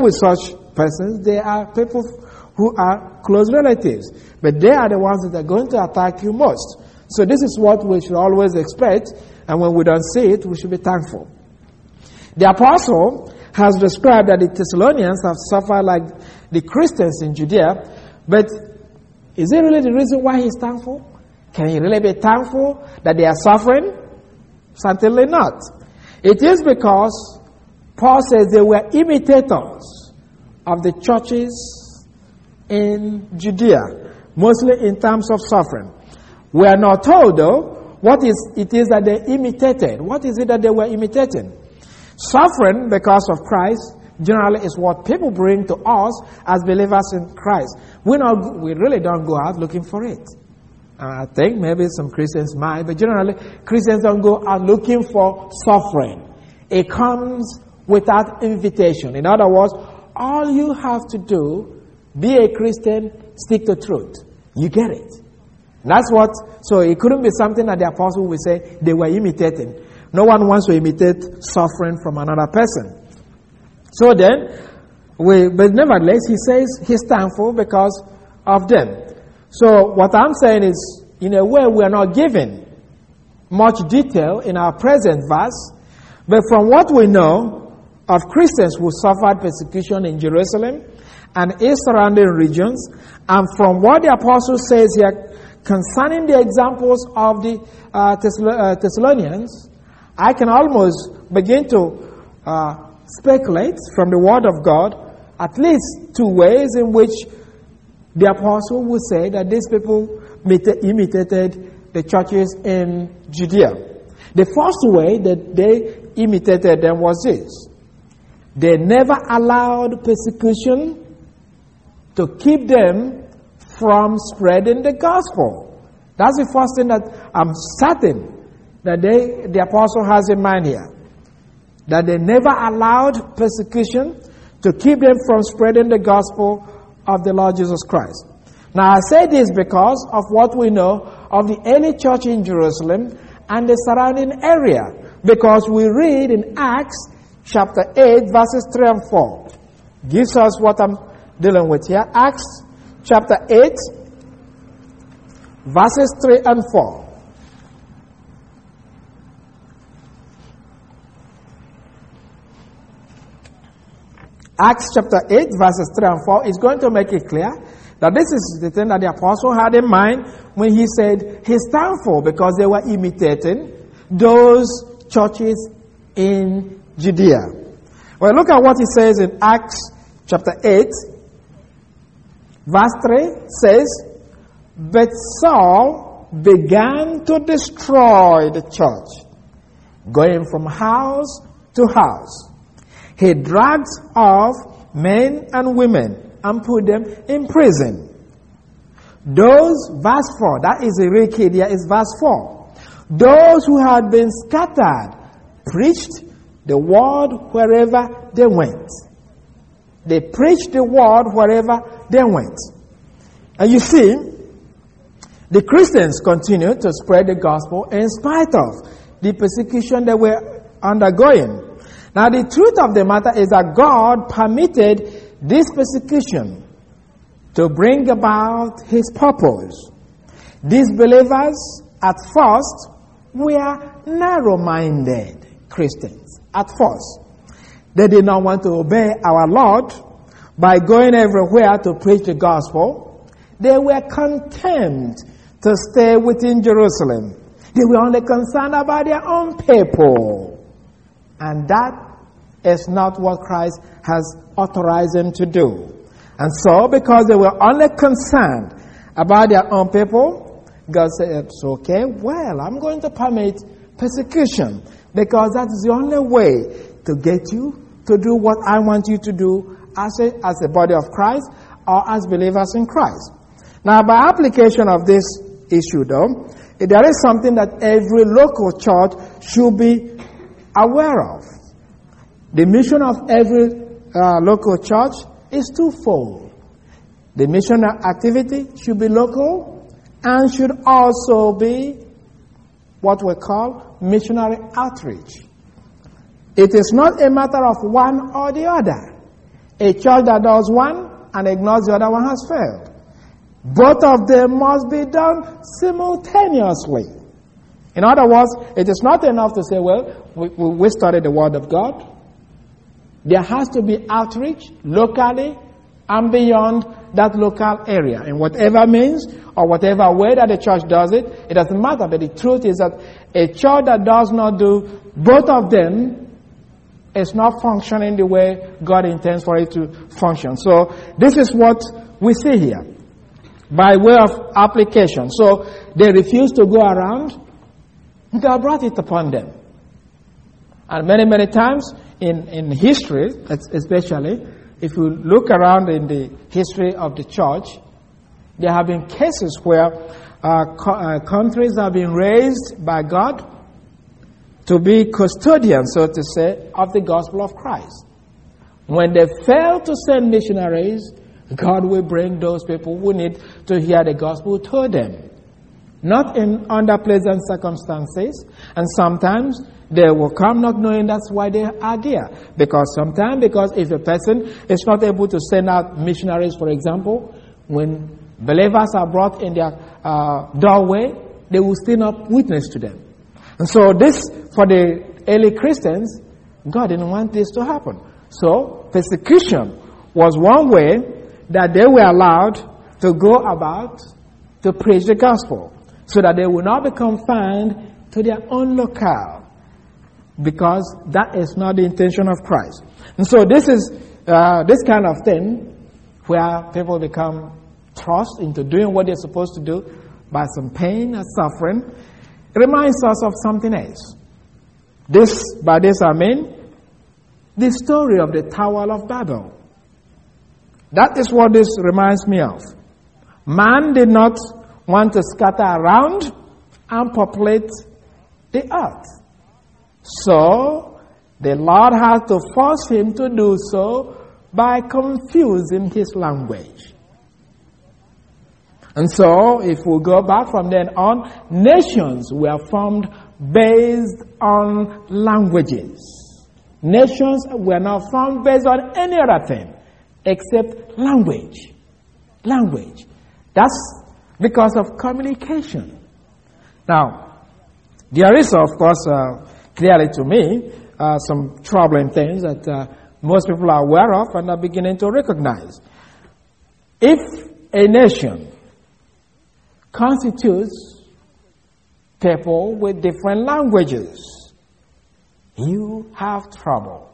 with such persons, they are people who are close relatives. But they are the ones that are going to attack you most. So this is what we should always expect. And when we don't see it, we should be thankful. The apostle has described that the Thessalonians have suffered like the Christians in Judea. But is it really the reason why he's thankful? Can he really be thankful that they are suffering? Certainly not. It is because Paul says they were imitators of the churches in Judea, mostly in terms of suffering. We are not told, though, what is it is that they imitated. What is it that they were imitating? Suffering because of Christ generally is what people bring to us as believers in Christ. We not, we really don't go out looking for it. I think maybe some Christians might, but generally Christians don't go out looking for suffering. It comes without invitation. In other words, all you have to do, be a Christian, stick to truth. You get it. That's what, so it couldn't be something that the apostle would say they were imitating. No one wants to imitate suffering from another person. So then, we, but nevertheless, he says he's thankful because of them. So what I'm saying is, in a way, we are not given much detail in our present verse, but from what we know of Christians who suffered persecution in Jerusalem and its surrounding regions, and from what the apostle says here concerning the examples of the uh, Thessalonians, I can almost begin to uh, speculate from the Word of God at least two ways in which the apostle would say that these people imitated the churches in Judea. The first way that they imitated them was this. They never allowed persecution to keep them from spreading the gospel. That's the first thing that I'm certain that they, the apostle has in mind here. That they never allowed persecution to keep them from spreading the gospel of the Lord Jesus Christ. Now I say this because of what we know of the early church in Jerusalem and the surrounding area. Because we read in Acts chapter eight verses three and four. Gives us what I'm dealing with here. Acts chapter eight verses three and four. Acts chapter eight, verses three and four is going to make it clear that this is the thing that the apostle had in mind when he said he's thankful because they were imitating those churches in Judea. Well, look at what he says in Acts chapter eight, verse three says, "But Saul began to destroy the church, going from house to house. He dragged off men and women and put them in prison." Those, verse four, that is a real key there, is verse four. Those who had been scattered preached the word wherever they went. They preached the word wherever they went. And you see, the Christians continued to spread the gospel in spite of the persecution they were undergoing. Now, the truth of the matter is that God permitted this persecution to bring about His purpose. These believers, at first, were narrow-minded Christians. At first, they did not want to obey our Lord by going everywhere to preach the gospel. They were content to stay within Jerusalem. They were only concerned about their own people. And that is not what Christ has authorized them to do. And so, because they were only concerned about their own people, God said, it's okay, well, I'm going to permit persecution, because that's the only way to get you to do what I want you to do as a, as a body of Christ or as believers in Christ. Now, by application of this issue, though, there is something that every local church should be aware of. The mission of every uh, local church is twofold. The missionary activity should be local and should also be what we call missionary outreach. It is not a matter of one or the other. A church that does one and ignores the other one has failed. Both of them must be done simultaneously. In other words, it is not enough to say, well, we, we study the Word of God. There has to be outreach locally and beyond that local area. In whatever means or whatever way that the church does it, it doesn't matter. But the truth is that a church that does not do both of them is not functioning the way God intends for it to function. So this is what we see here by way of application. So they refuse to go around. God brought it upon them. And many, many times in, in history, especially, if you look around in the history of the church, there have been cases where uh, co- uh, countries have been raised by God to be custodians, so to say, of the gospel of Christ. When they fail to send missionaries, God will bring those people who need to hear the gospel to them. Not in under pleasant circumstances, and sometimes they will come not knowing that's why they are there. Because sometimes, because if a person is not able to send out missionaries, for example, when believers are brought in their uh, doorway, they will still not witness to them. And so this, for the early Christians, God didn't want this to happen. So persecution was one way that they were allowed to go about to preach the gospel, so that they will not be confined to their own locale, because that is not the intention of Christ. And so this is uh, this kind of thing where people become thrust into doing what they're supposed to do by some pain and suffering. It reminds us of something else. This, by this I mean, the story of the Tower of Babel. That is what this reminds me of. Man did not want to scatter around and populate the earth. So, the Lord had to force him to do so by confusing his language. And so, if we go back from then on, nations were formed based on languages. Nations were not formed based on any other thing except language. Language. That's because of communication. Now, there is, of course, uh, clearly to me, uh, some troubling things that uh, most people are aware of and are beginning to recognize. If a nation constitutes people with different languages, you have trouble.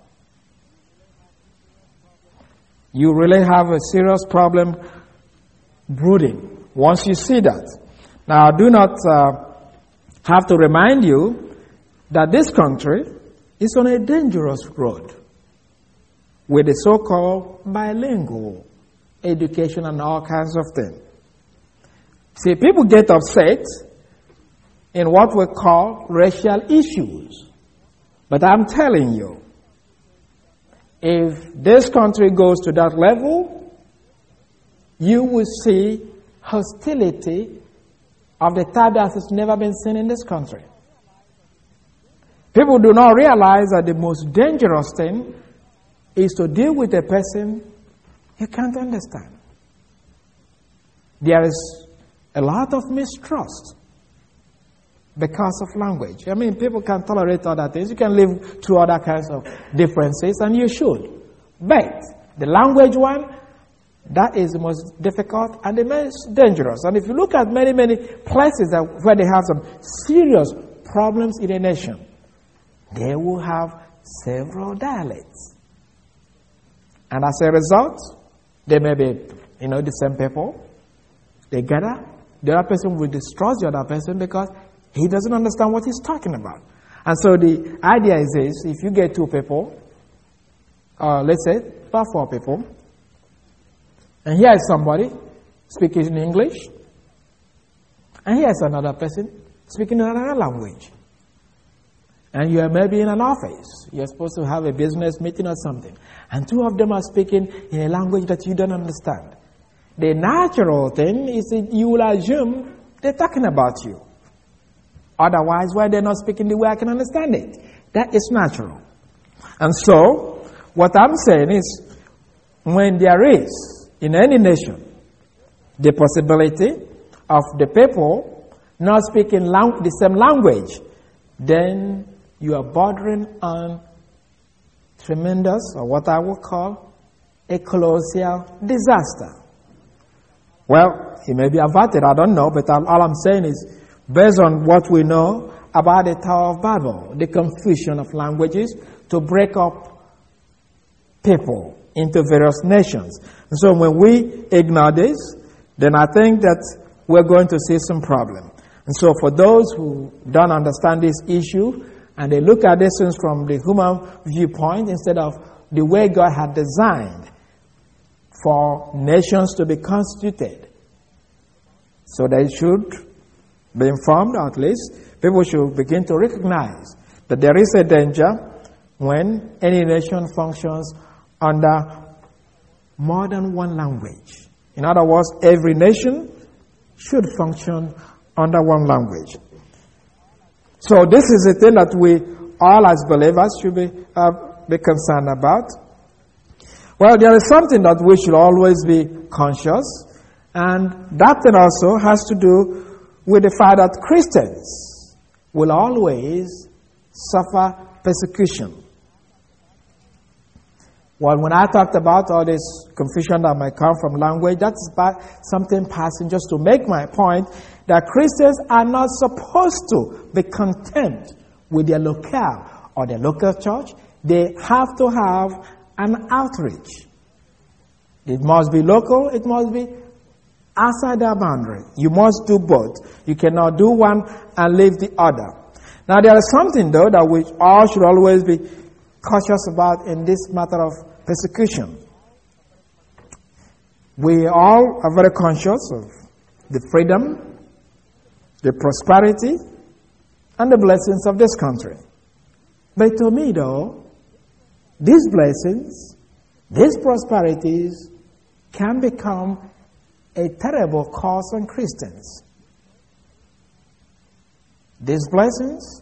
You really have a serious problem brooding once you see that. Now, I do not uh, have to remind you that this country is on a dangerous road with the so-called bilingual education and all kinds of things. See, people get upset in what we call racial issues. But I'm telling you, if this country goes to that level, you will see hostility of the type that has never been seen in this country. People do not realize that the most dangerous thing is to deal with a person you can't understand. There is a lot of mistrust because of language. I mean, people can tolerate other things. You can live through other kinds of differences, and you should. But the language one, that is the most difficult and the most dangerous. And if you look at many, many places that, where they have some serious problems in a nation, they will have several dialects. And as a result, they may be, you know, the same people. They gather. The other person will distrust the other person because he doesn't understand what he's talking about. And so the idea is this: if you get two people, uh, let's say about four people, and here is somebody speaking in English, and here is another person speaking in another language. And you are maybe in an office. You're supposed to have a business meeting or something. And two of them are speaking in a language that you don't understand. The natural thing is that you will assume they're talking about you. Otherwise, why they're not speaking the way I can understand it? That is natural. And so, what I'm saying is, when there is, in any nation, the possibility of the people not speaking lang- the same language, then you are bordering on tremendous, or what I would call, a colossal disaster. Well, it may be averted, I don't know, but all I'm saying is, based on what we know about the Tower of Babel, the confusion of languages to break up people into various nations. And so when we ignore this, then I think that we're going to see some problem. And so for those who don't understand this issue, and they look at this from the human viewpoint instead of the way God had designed for nations to be constituted, so they should be informed, or at least people should begin to recognize that there is a danger when any nation functions under more than one language. In other words, every nation should function under one language. So this is a thing that we all as believers should be, uh, be concerned about. Well, there is something that we should always be conscious, and that thing also has to do with the fact that Christians will always suffer persecution. Well, when I talked about all this confusion that might come from language, that's something passing just to make my point that Christians are not supposed to be content with their locale or their local church. They have to have an outreach. It must be local, it must be outside their boundary. You must do both. You cannot do one and leave the other. Now, there is something, though, that we all should always be cautious about in this matter of persecution. We all are very conscious of the freedom, the prosperity, and the blessings of this country. But to me, though, these blessings, these prosperities can become a terrible curse on Christians. These blessings,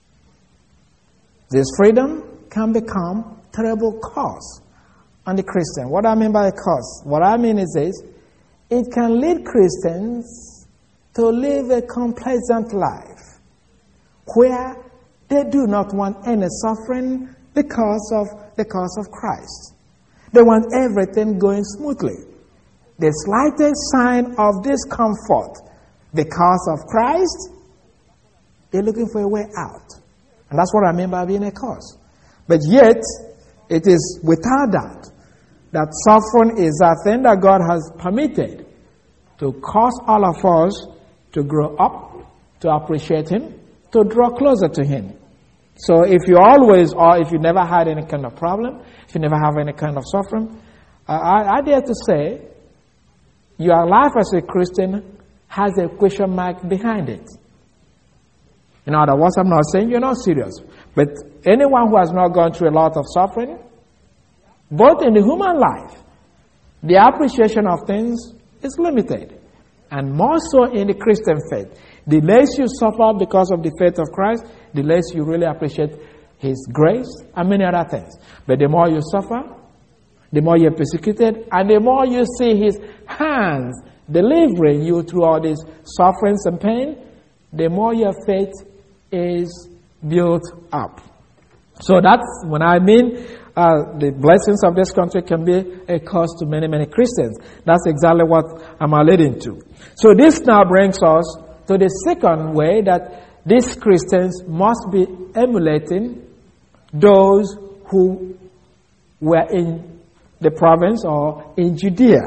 this freedom can become terrible curse on the Christian. What I mean by a curse? What I mean is this: it can lead Christians to live a complacent life where they do not want any suffering because of the cause of Christ. They want everything going smoothly. The slightest sign of discomfort because of Christ, they're looking for a way out. And that's what I mean by being a curse. But yet, it is without doubt that suffering is a thing that God has permitted to cause all of us to grow up, to appreciate Him, to draw closer to Him. So if you always, or if you never had any kind of problem, if you never have any kind of suffering, uh, I, I dare to say, your life as a Christian has a question mark behind it. In other words, I'm not saying you're not serious, but anyone who has not gone through a lot of suffering, both in the human life, the appreciation of things is limited. And more so in the Christian faith. The less you suffer because of the faith of Christ, the less you really appreciate His grace and many other things. But the more you suffer, the more you're persecuted, and the more you see His hands delivering you through all these sufferings and pain, the more your faith is built up. So that's when I mean uh, the blessings of this country can be a curse to many, many Christians. That's exactly what I'm alluding to. So this now brings us to the second way that these Christians must be emulating those who were in the province or in Judea.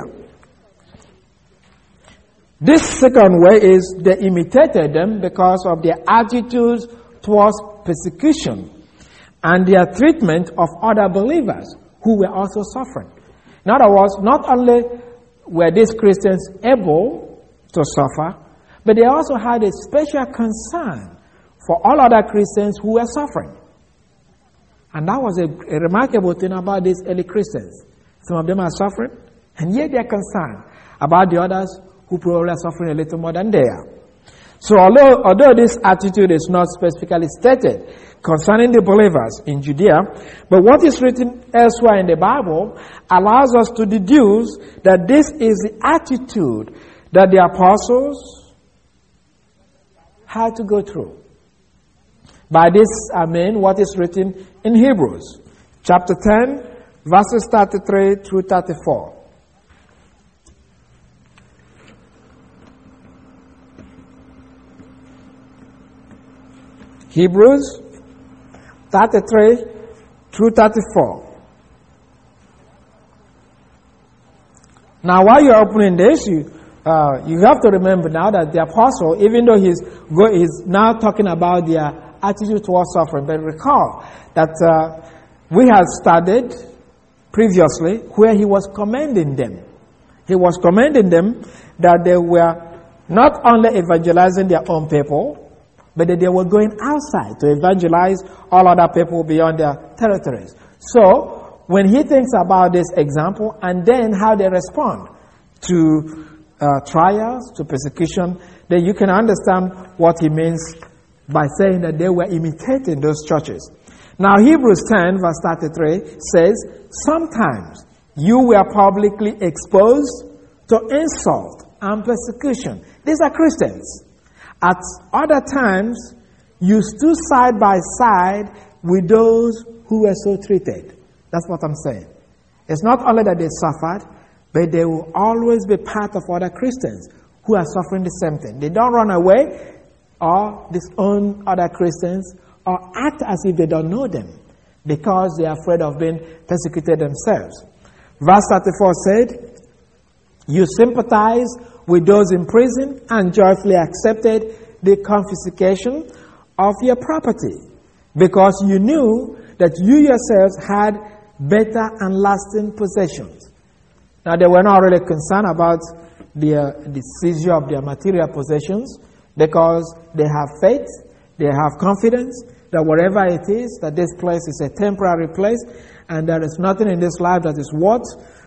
This second way is they imitated them because of their attitudes towards persecution and their treatment of other believers who were also suffering. In other words, not only were these Christians able to suffer, but they also had a special concern for all other Christians who were suffering. And that was a, a remarkable thing about these early Christians. Some of them are suffering, and yet they are concerned about the others who probably are suffering a little more than they are. So although, although this attitude is not specifically stated concerning the believers in Judea, but what is written elsewhere in the Bible allows us to deduce that this is the attitude that the apostles had to go through. By this I mean what is written in Hebrews chapter ten, verses thirty-three through thirty-four. Hebrews thirty-three through thirty-four. Now, while you're opening this, you, uh, you have to remember now that the apostle, even though he's, go, he's now talking about their attitude towards suffering, but recall that uh, we had studied previously where he was commending them. He was commending them that they were not only evangelizing their own people, but that they were going outside to evangelize all other people beyond their territories. So, when he thinks about this example and then how they respond to uh, trials, to persecution, then you can understand what he means by saying that they were imitating those churches. Now, Hebrews ten, verse thirty-three says, sometimes you were publicly exposed to insult and persecution. These are Christians. At other times, you stood side by side with those who were so treated. That's what I'm saying. It's not only that they suffered, but they will always be part of other Christians who are suffering the same thing. They don't run away or disown other Christians or act as if they don't know them because they are afraid of being persecuted themselves. Verse thirty-four said, you sympathize with those in prison and joyfully accepted the confiscation of your property because you knew that you yourselves had better and lasting possessions. Now, they were not really concerned about the, uh, the seizure of their material possessions because they have faith, they have confidence that wherever it is, that this place is a temporary place and there is nothing in this life that is worth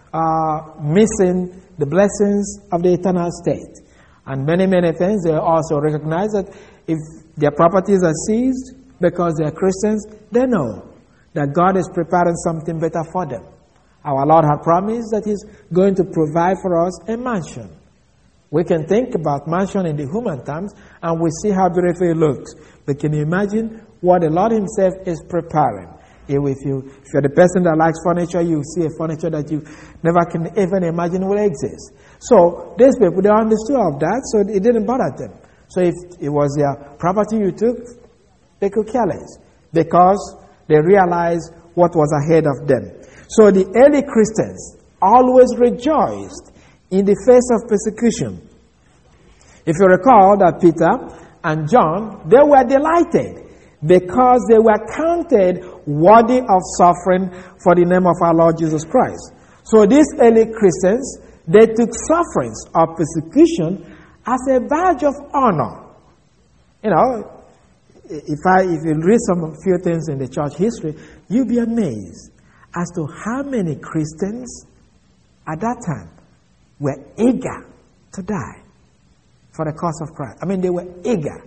uh, missing the blessings of the eternal state. And many, many things. They also recognize that if their properties are seized because they are Christians, they know that God is preparing something better for them. Our Lord had promised that He's going to provide for us a mansion. We can think about mansion in the human terms and we see how beautiful it looks. But can you imagine what the Lord Himself is preparing? If, you, if you're the person that likes furniture, you see a furniture that you never can even imagine will exist. So these people, they understood of that, so it didn't bother them. So if it was their property you took, they could care less because they realized what was ahead of them. So the early Christians always rejoiced in the face of persecution. If you recall that Peter and John, they were delighted because they were counted worthy of suffering for the name of our Lord Jesus Christ. So these early Christians, they took sufferings or persecution as a badge of honor. You know, if I if you read some few things in the church history, you'll be amazed as to how many Christians at that time were eager to die for the cause of Christ. I mean, they were eager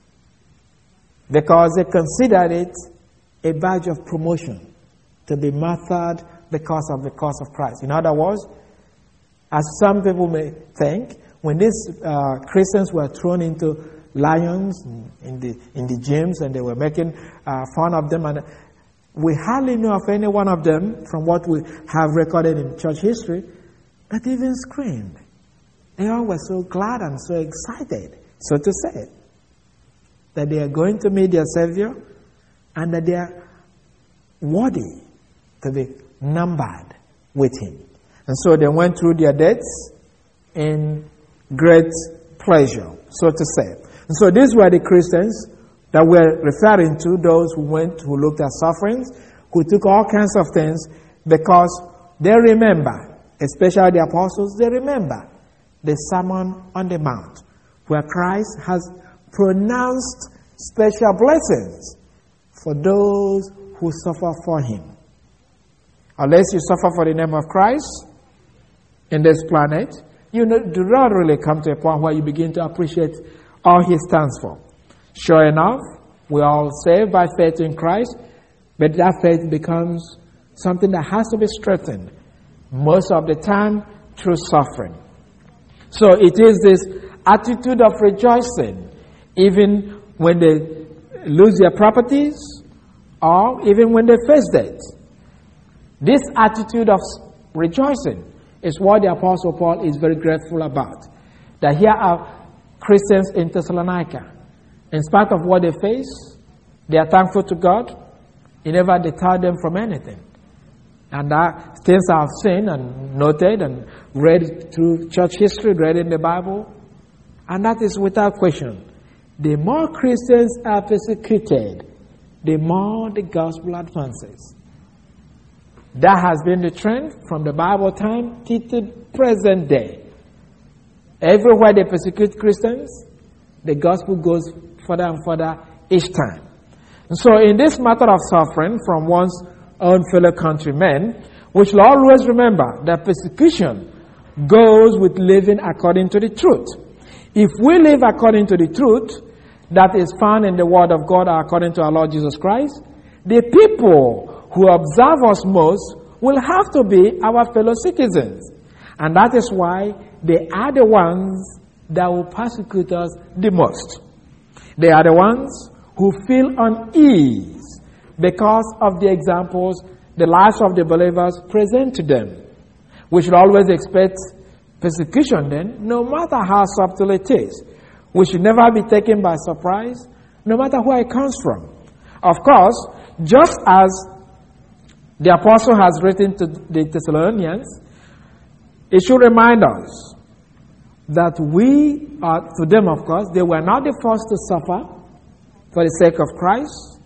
because they considered it a badge of promotion to be martyred because of the cause of Christ. In other words, as some people may think, when these uh, Christians were thrown into lions in the in the gyms and they were making uh, fun of them, and we hardly know of any one of them from what we have recorded in church history that even screamed. They all were so glad and so excited, so to say, that they are going to meet their Savior and that they are worthy to be numbered with Him. And so they went through their deaths in great pleasure, so to say. And so these were the Christians that we're referring to, those who went, who looked at sufferings, who took all kinds of things because they remember, especially the apostles, they remember the Sermon on the Mount, where Christ has pronounced special blessings for those who suffer for Him. Unless you suffer for the name of Christ in this planet, you do not really come to a point where you begin to appreciate all he stands for. Sure enough, we are all saved by faith in Christ, but that faith becomes something that has to be strengthened most of the time through suffering. So it is this attitude of rejoicing, even when they lose their properties or even when they face death. This attitude of rejoicing is what the Apostle Paul is very grateful about. That here are Christians in Thessalonica. In spite of what they face, they are thankful to God. He never deterred them from anything. And that things I've seen and noted and read through church history, read in the Bible. And that is without question. The more Christians are persecuted, the more the gospel advances. That has been the trend from the Bible time to the present day. Everywhere they persecute Christians, the gospel goes further and further each time. And so in this matter of suffering from one's own fellow countrymen, we should always remember that persecution goes with living according to the truth. If we live according to the truth that is found in the Word of God according to our Lord Jesus Christ, the people who observe us most will have to be our fellow citizens. And that is why they are the ones that will persecute us the most. They are the ones who feel unease because of the examples the lives of the believers present to them. We should always expect persecution then, no matter how subtle it is. We should never be taken by surprise, no matter where it comes from. Of course, just as the apostle has written to the Thessalonians, it should remind us that we are, to them of course, they were not the first to suffer for the sake of Christ.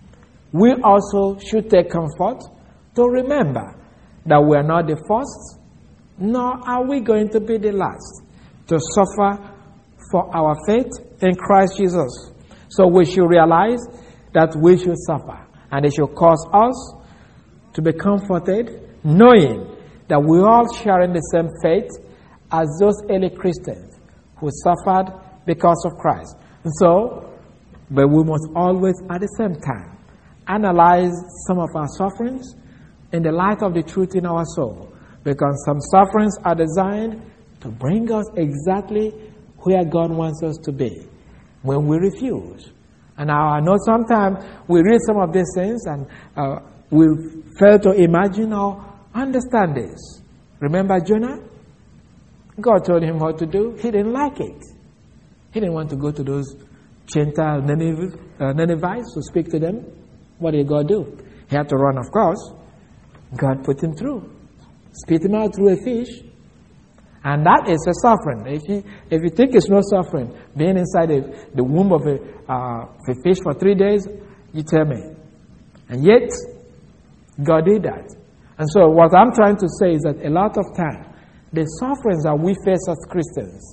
We also should take comfort to remember that we are not the first, nor are we going to be the last to suffer for our faith in Christ Jesus. So we should realize that we should suffer, and it should cause us to be comforted, knowing that we all share in the same faith as those early Christians who suffered because of Christ. And so, but we must always at the same time analyze some of our sufferings in the light of the truth in our soul, because some sufferings are designed to bring us exactly where God wants us to be when we refuse. And now I know sometimes we read some of these things and uh, we fail to imagine or understand this. Remember Jonah? God told him what to do. He didn't like it. He didn't want to go to those Gentile Ninevites to speak to them. What did God do? He had to run, of course. God put him through. Spit him out through a fish. And that is a suffering. If you, if you think it's no suffering, being inside the, the womb of a, uh, a fish for three days, you tell me. And yet, God did that. And so what I'm trying to say is that a lot of time, the sufferings that we face as Christians,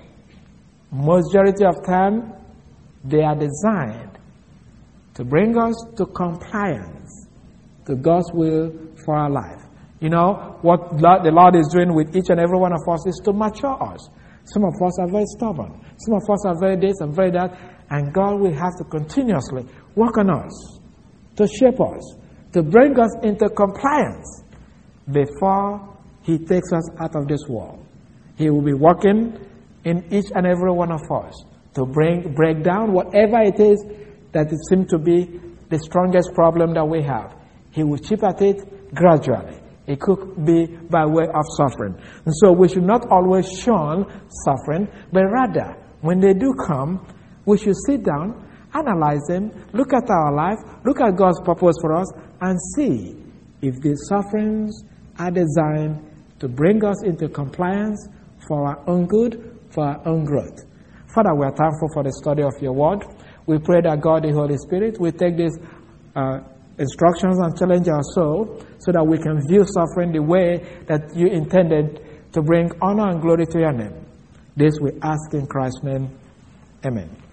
majority of time, they are designed to bring us to compliance to God's will for our life. You know, what the Lord is doing with each and every one of us is to mature us. Some of us are very stubborn. Some of us are very this and very that. And God will have to continuously work on us, to shape us, to bring us into compliance before He takes us out of this world. He will be working in each and every one of us to bring break down whatever it is that it seems to be the strongest problem that we have. He will chip at it gradually. It could be by way of suffering. And so we should not always shun suffering, but rather, when they do come, we should sit down, analyze them, look at our life, look at God's purpose for us, and see if the sufferings are designed to bring us into compliance for our own good, for our own growth. Father, we are thankful for the study of your word. We pray that God, the Holy Spirit, will take these uh, instructions and challenge our soul so that we can view suffering the way that you intended to bring honor and glory to your name. This we ask in Christ's name. Amen.